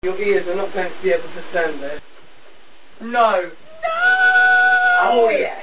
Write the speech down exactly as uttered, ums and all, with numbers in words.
Your ears are not going to be able to stand there. No. Oh yeah.